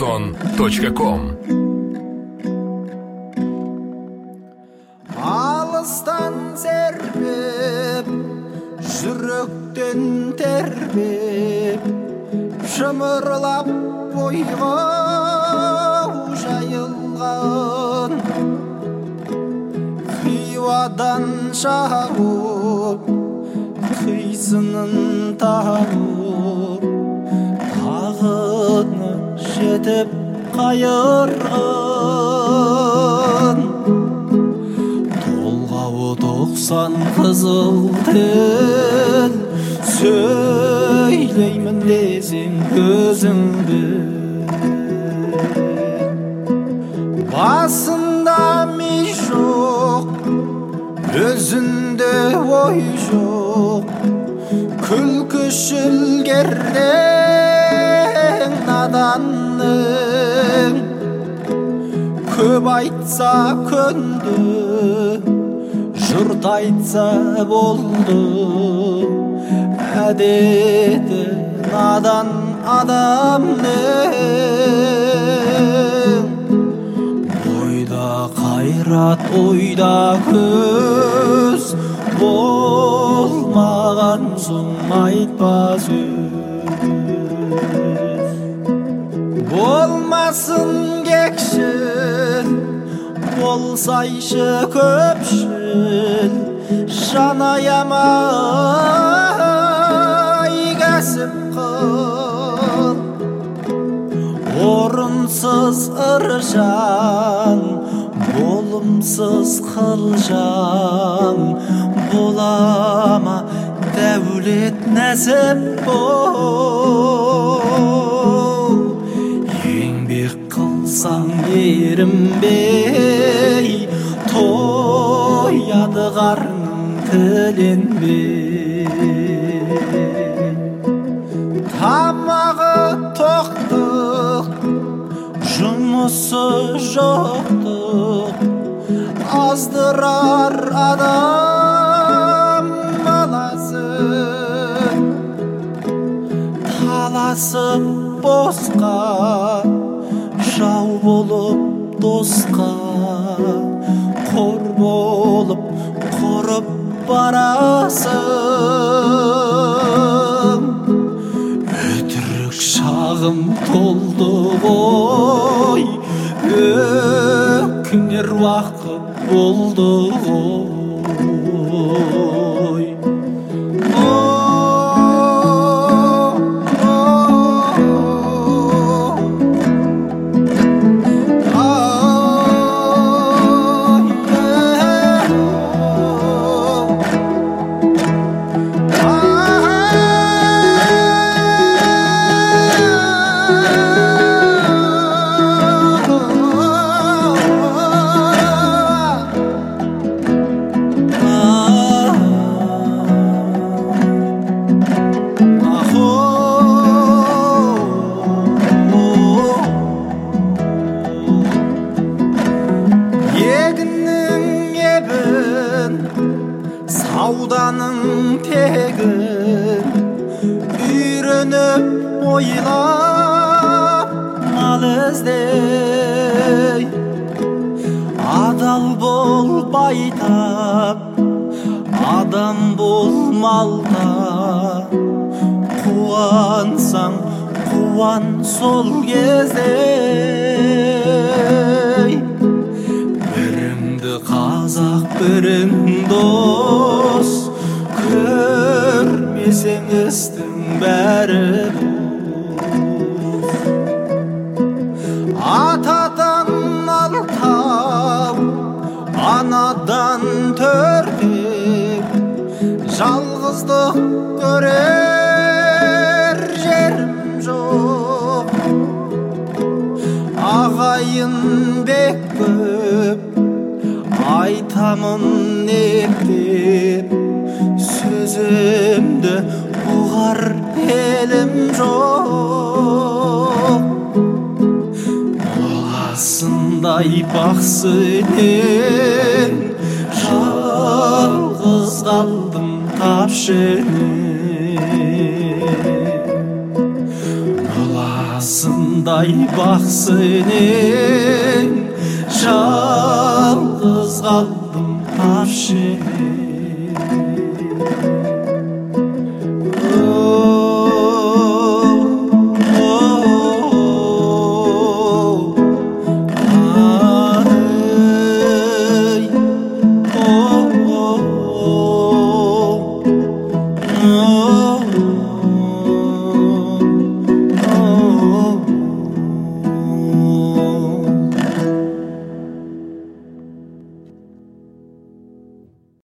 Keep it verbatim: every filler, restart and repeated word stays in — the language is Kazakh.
озон точка ком. Алыстан серпеп, жүректен тербеп, шымырлап бойға жайылған, хиуадан шауып, қисынын тауып, тағыны жетіп қайырған. Толғауы тоқсан қызыл тіл, сөйлеймін десең көзіңді. Басында ми жоқ, өзінде ой жоқ, күлкішіл кердең наданның. Көп айтса көнді, жұрт айтса болды, әдеті надан адамның. Ойда қайрат, ойда көз, болмаған соң айтпа сөз. Болмасын кекшіл, болсайшы көпшіл, жан аямай кәсіп қыл. Орынсыз ыржаң, болымсыз қылжаң, болама дәулет нәсіп бол. Еңбек қылсаң ерінбей, тояды қарның тіленбей. Тамағы тоқтық, жұмысы жоқтық, аздырар адам баласын. Таласып босқа, жау болып досқа, қор болып құрып барасың. Өтірік шағым толды ғой, өкінер уақыт болды ғой. Сауданың тегін үйреніп ойлап мал іздей. Адал бол байтақ, адам бол малда, қуансаң қуан сол кезде. Біріңді қазақ, бірің дос, көрмесең істің бәрі бос. Атадан алтау, анадан төртеу, жалғыздық көрер жерім жоқ. Ағайын бек көп, айтамын ептеп, сөзімді ұғар елім жоқ. Боласындай бақсынен, жалғыз қалдым тапшының. Боласындай Қасымдай бақсынен жалғыз қалдым тапшы Oh